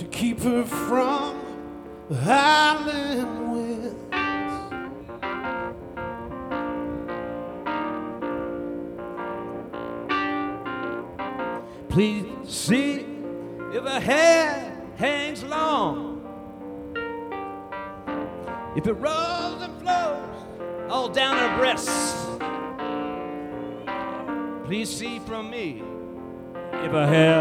to keep her from the howling winds. Please see if her hair hangs long, if it rolls and flows all down her breasts. Please see from me if her hair